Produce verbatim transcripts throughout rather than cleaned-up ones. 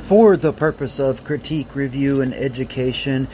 for the purpose of critique, review, and education.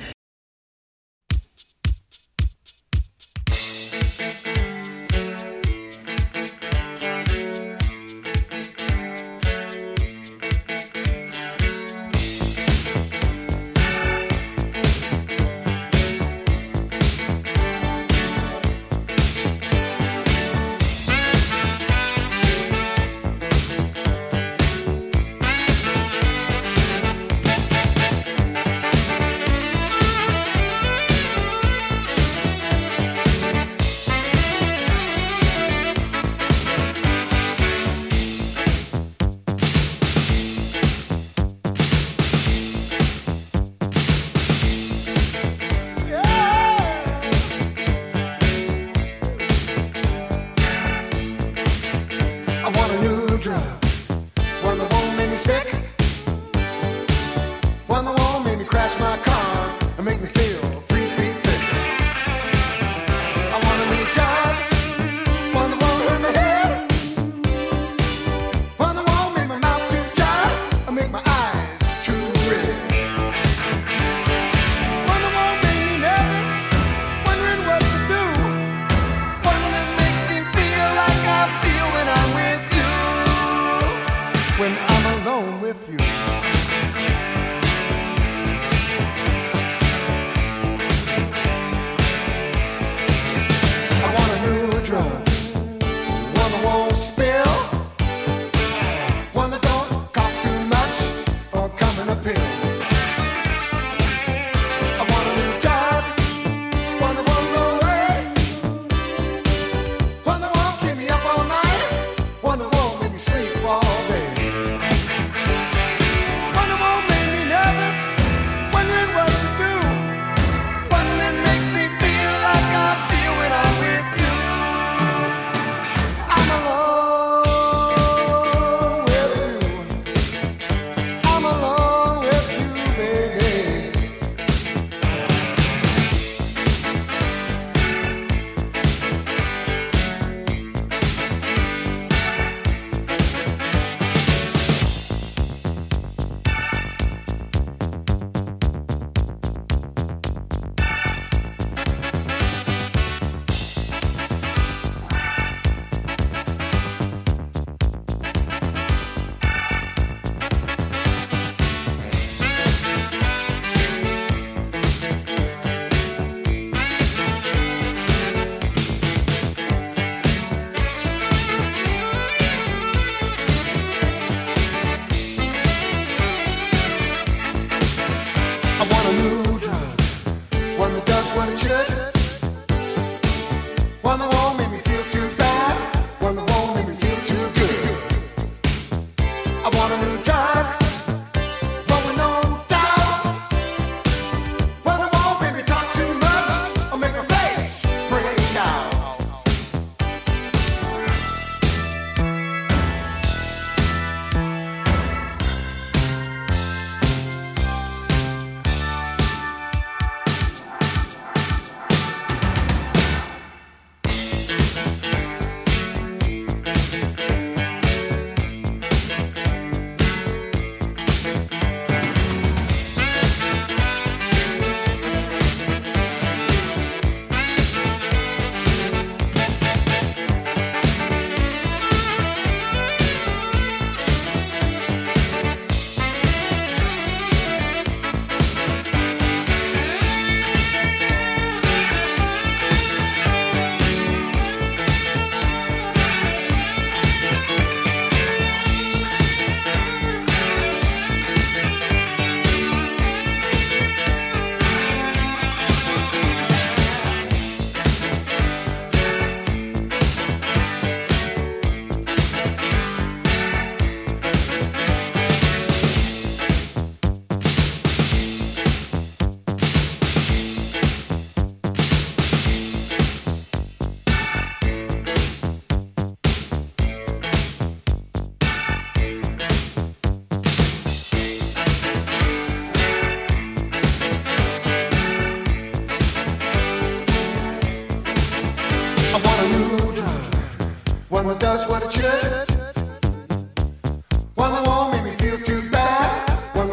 one that does what it should, one that won't make me feel too bad, one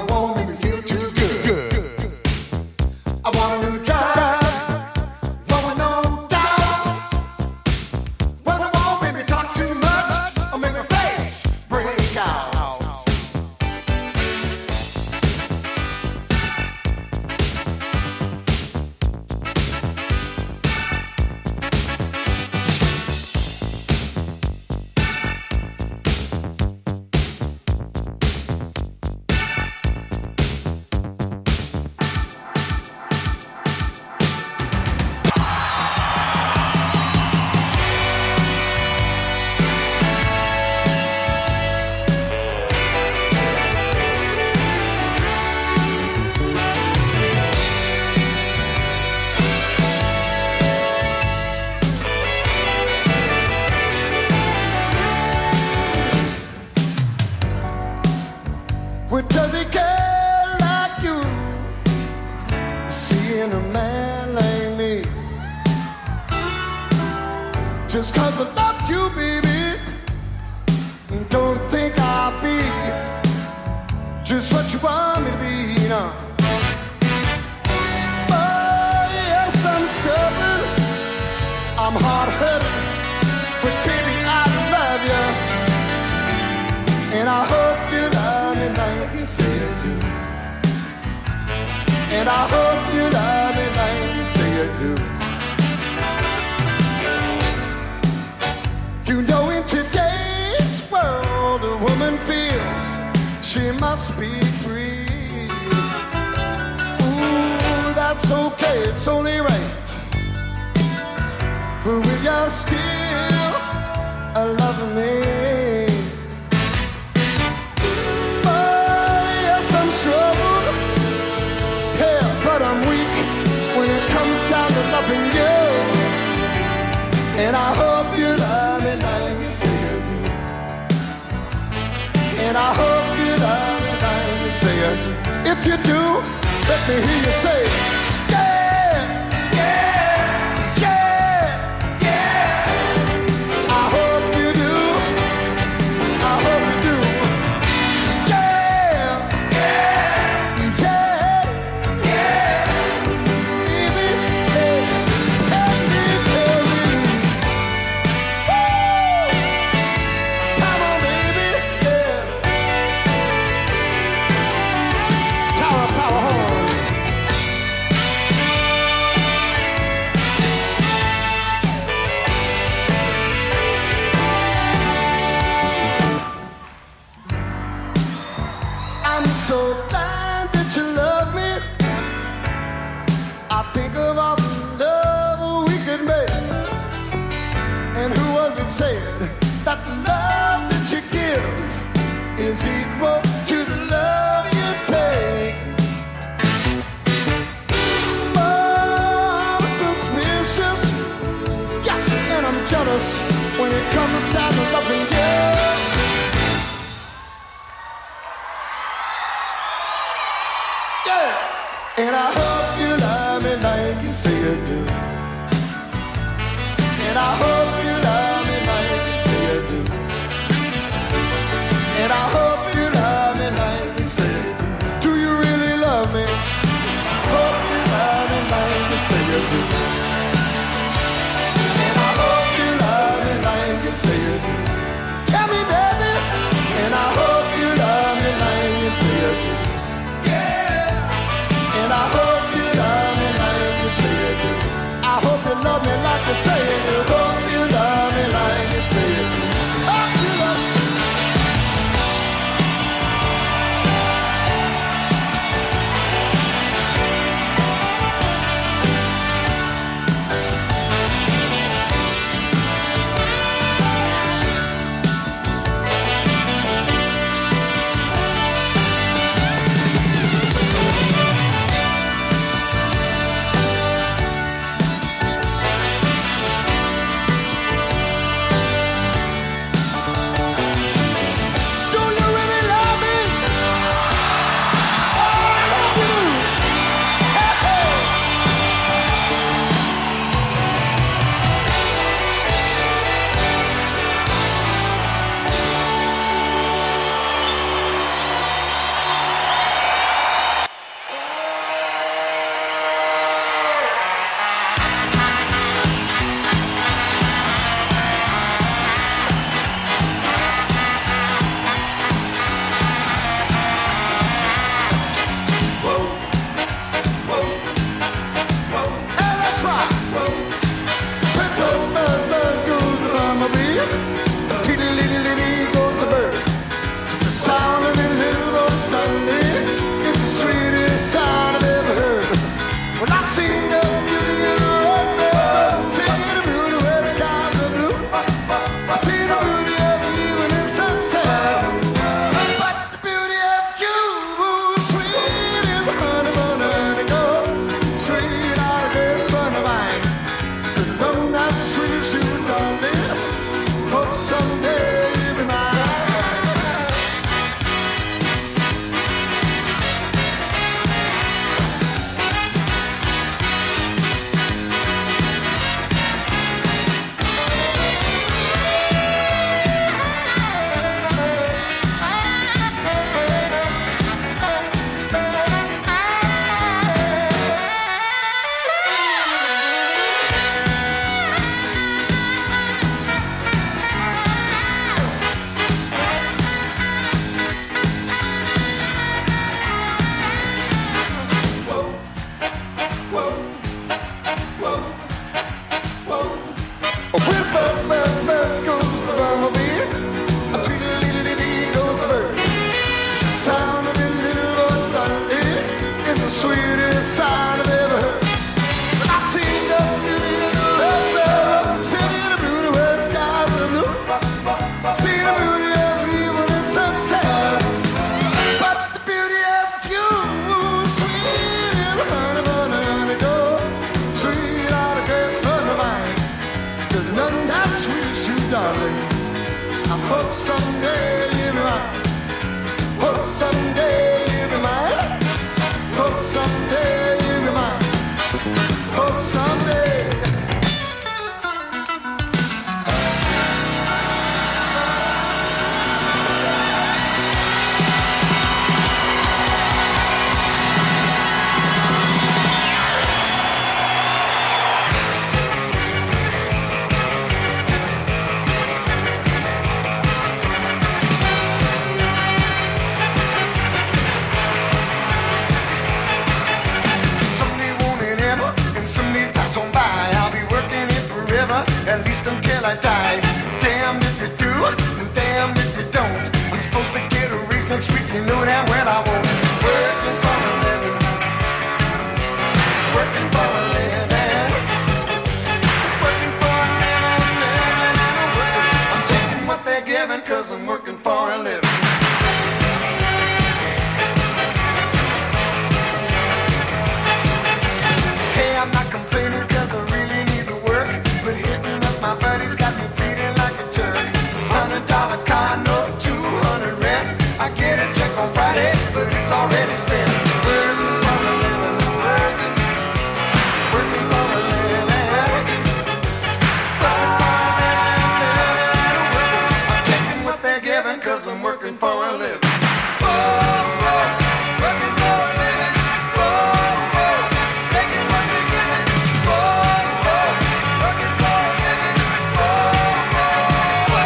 in a man like me. Just 'cause I love you, baby, don't think I'll be just what you want me to be, you know. Oh, yes, I'm stubborn, I'm hard-headed, but baby, I love you. And I hope you love me like you say you do. And I hope you love me like you say you do. You know, in today's world, a woman feels she must be free. Ooh, that's okay, it's only right. But will you still love me? Oh, yes, I'm strong, yeah, but I'm weak when it comes down to loving you. And I hope you love me like you say you do. And I hope you love me like you say you do. If you do, let me hear you say, yeah, yeah, yeah, yeah. I hope you do. I hope you do. Yeah, yeah, yeah, yeah. Baby, hey, tell me, tell me. Come on, baby, yeah. Tower, power horn. I'm so glad that you love me. I think of all the love we could make. And who was it said that the love that you give is equal to the love you take? Oh, I'm suspicious, yes, and I'm jealous when it comes down to loving you. Yeah, and I hope you love me like you say you do. And I hope you love me like you say you do. And I hope you love me like you say you do. Do you really love me? Hope you love me like you say you do. And I hope you love me like you say you do. Tell me, baby. And I hope you love me like you say you do. Yeah. And I hope you love me like you say you do. I hope you love me like you say you do. Hope you love me like you say you do. Hope you love me. Do you really love me? Oh, I hope you do. Hey, hey. Hey, that's right. Buzz, buzz, buzz, buzz goes the bumblebee. Tiddly-dee-dee-dee goes the bird. The sound of his little voice thunder is the sweetest sound I've ever heard. Well, I seen the beauty in the red bird, see the beauty where the skies are blue. I see the beauty of the evening sunset, but the beauty of you, sweet as honey bun honeycomb, sweet out of this fun of mine. To love that sweet as you, darling. Hope someday you'll be mine. sweetest sound I've ever heard. But I seen the beauty in the red river, seen the beauty where the skies are blue. I seen the beauty of evening sunset, but the beauty of you, sweet as honey bun and gold, sweet out of grace from the vine. There's nothing that sweet as you, darling. I hope someday you'll be mine. Hope someday you'll be mine. Hope someday you'll be mine. Hope someday. At least until I die. Damned if you do, and damned if you don't. I'm supposed to get a raise next week, you know damn well I won't. Working for a living, working for a living, working for a living, living and a working. I'm taking what they're giving, cause I'm working for a living. Hey, I'm not complaining cause I really need the work, but hitting up my buddies got me feeling like a jerk. Hundred dollar car, no two hundred rent. I get a check on Friday, but it's already spent. Working for a living, working, working for a living, working, working for a living, working. I'm taking what they're giving, cause I'm working for a living. Oh, oh, working for a living. Oh, oh, taking what they're giving. Oh, oh, working for a living. Oh, oh, oh.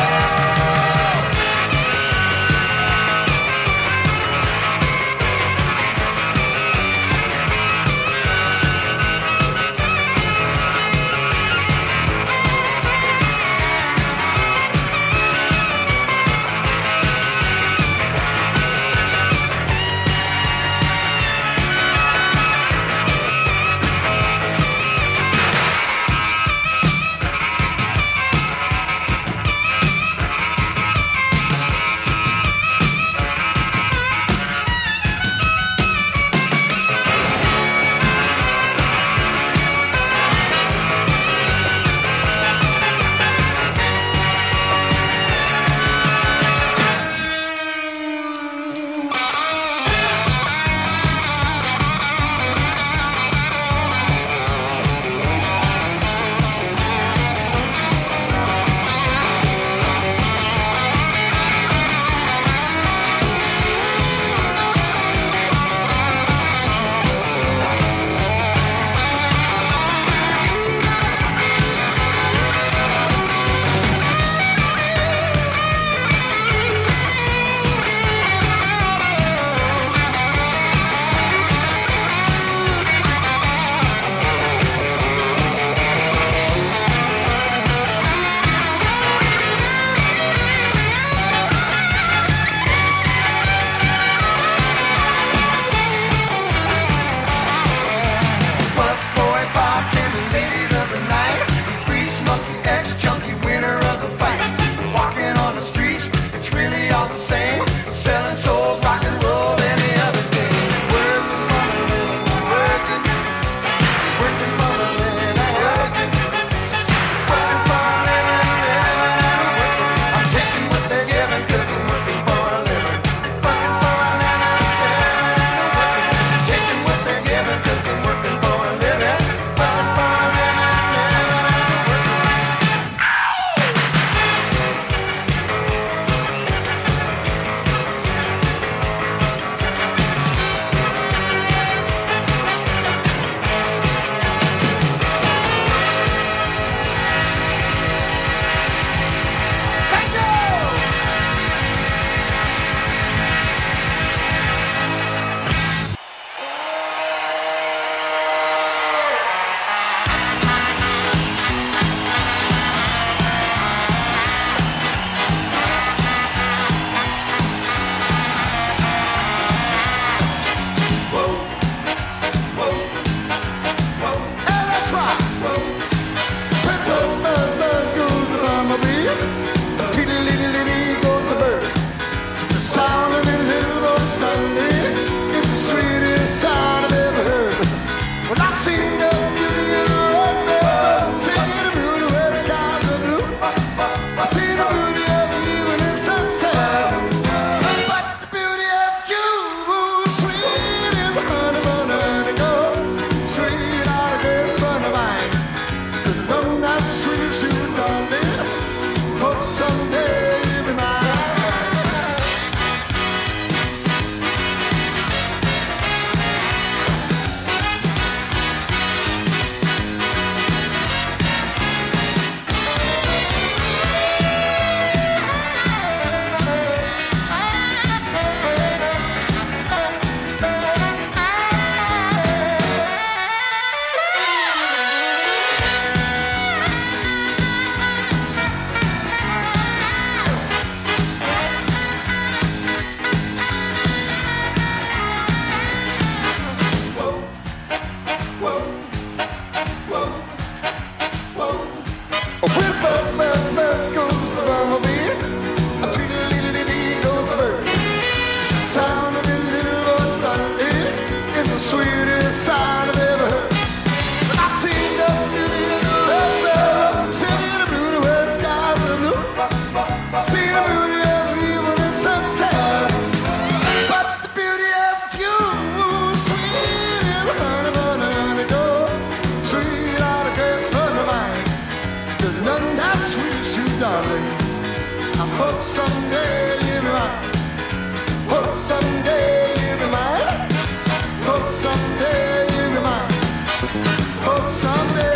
constantly is the sweetest sound I've ever heard. But I see the beauty of the red road, see the beauty where the skies are blue. I see the beauty of evening sunset, but the beauty of you, sweet as honey bun honeycomb, sweet out of grace from the vine. There's nothing that sweet as you, darling. I hope someday you'll be mine. Hope someday you'll be mine. Hope someday you'll be mine. Hope someday.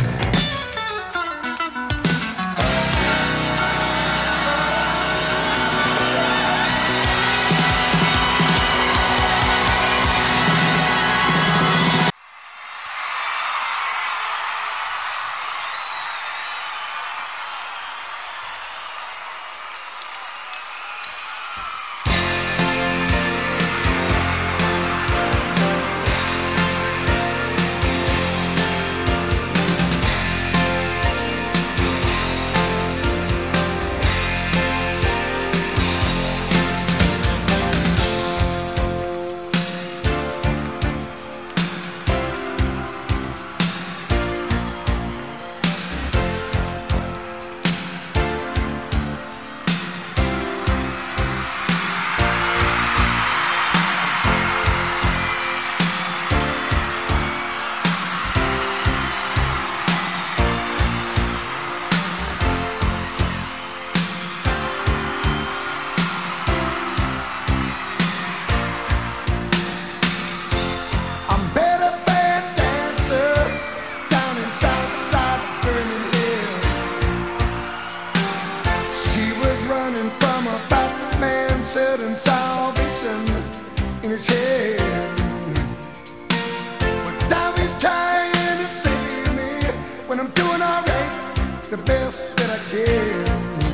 And salvation in his head. But now he's trying to save me when I'm doing alright, the best that I can.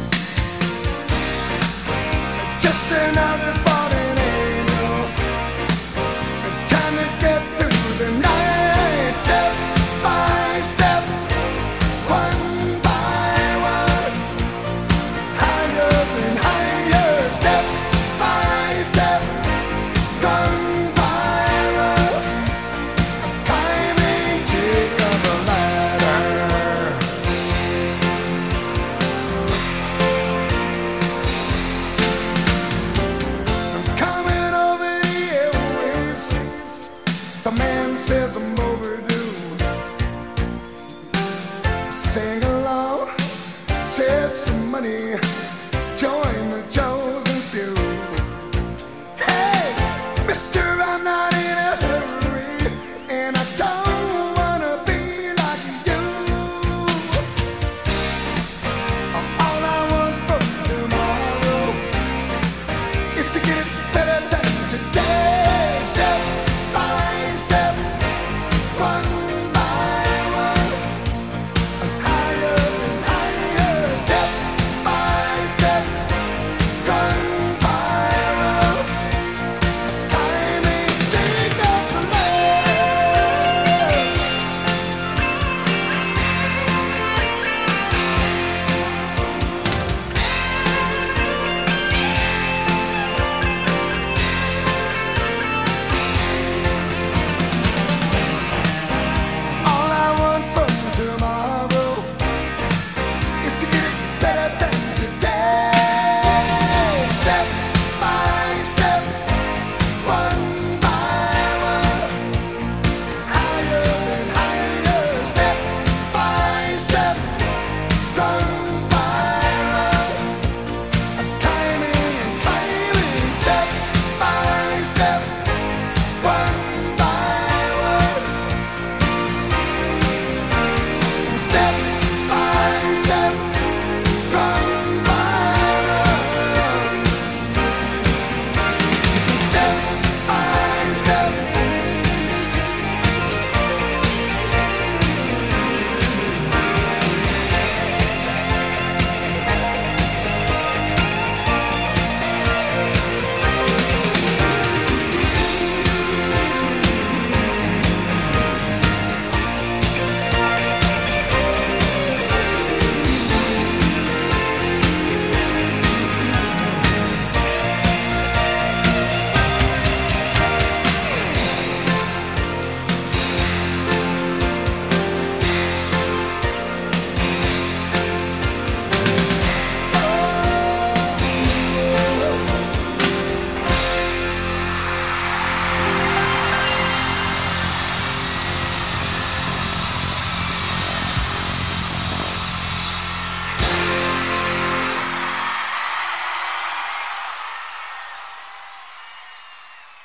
Just another fallen angel, trying to get through the night, step by step, one by one, higher and higher, step by step, gone viral, climbing Jacob a ladder. I'm coming over the airwaves. The man says I'm overdue. Sing along, said some money.